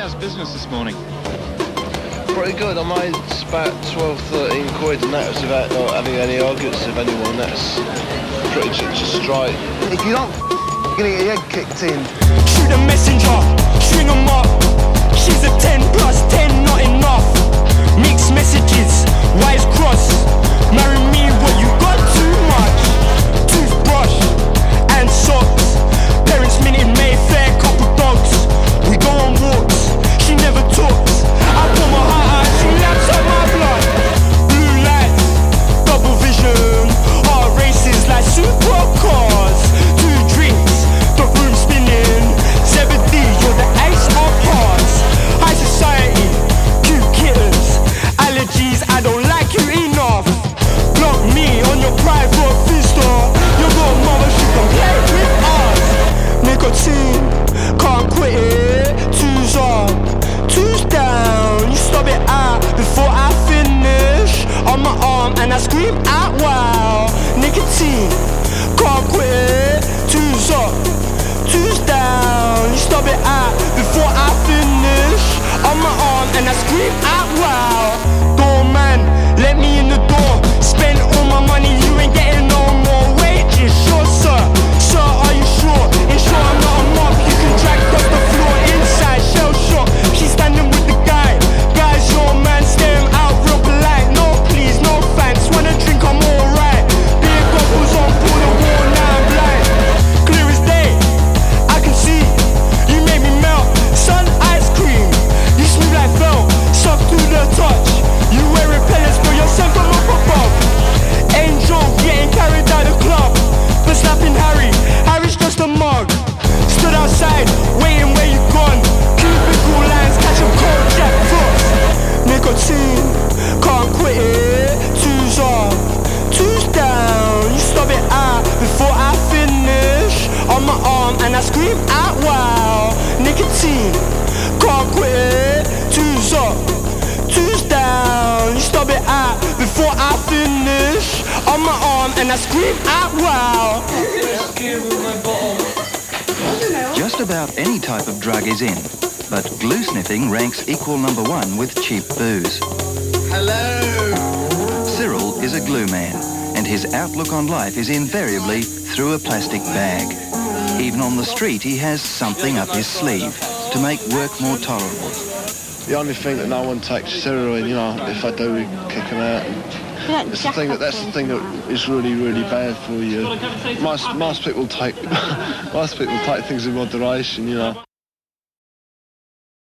How's business this morning? Pretty good. I made about 12, 13 quid, and that was without not having any arguments with anyone. That's pretty just straight. If you don't get your head kicked in. Shoot a messenger, string 'em up. She's a 10 plus 10, not enough. Mixed messages, wise cross. Marry me, what you got too much. Toothbrush and socks. Parents minted Mayfair, couple dogs. We go on walks, she never talks. I pull my heart out, she laps up my blood. Blue lights, double vision. Heart races like supercars. 2 drinks, the room spinning. Zebedee, you're the ace of hearts. High society, cute kittens. Allergies, I don't like you enough. Block me on your private vista. Your little mother, she can play with us. Nicotine, can't quit it. 2's up, 2's down. You stop it out before I finish. On my arm and I scream out wow. Nicotine, can't quit it. 2's up, 2's down. You stop it out before I finish. On my arm and I scream out wow. Doorman, let me in the door. Spend all my money, you ain't getting no more wages. Sure sir, sir are you sure? Ensure I'm not a mob, you can drag across the floor. Inside, shell shock, she's standing with the guy. Guys, your man, stare him out real polite. No please, no thanks, wanna drink, I'm alright. Beer goggles on, pull the wall, now I'm blind. Clear as day, I can see. You make me melt, sun ice cream. You smooth like felt, soft to the touch. You wear repellents for yourself from up above. Angel getting carried out the club. For slapping Harry, Harry's just a mug. Stood outside, waiting where you gone. Cubicle lines, catch a cold Jack Frost. Nicotine, can't quit it. 2's up, 2's down. You stop it out before I finish. On my arm and I scream out wow. Nicotine, can't quit it. 2's up, 2's down. You stop it out before I finish. On my arm and I scream out wow. Just about any type of drug is in, but glue sniffing ranks equal number 1 with cheap booze. Hello. Cyril is a glue man, and his outlook on life is invariably through a plastic bag. Even on the street, he has something up his sleeve to make work more tolerable. The only thing that no one takes Cyril in, you know, if I do, we kick him out. That's the thing that is really, really bad for you. Most people take things in moderation, you know.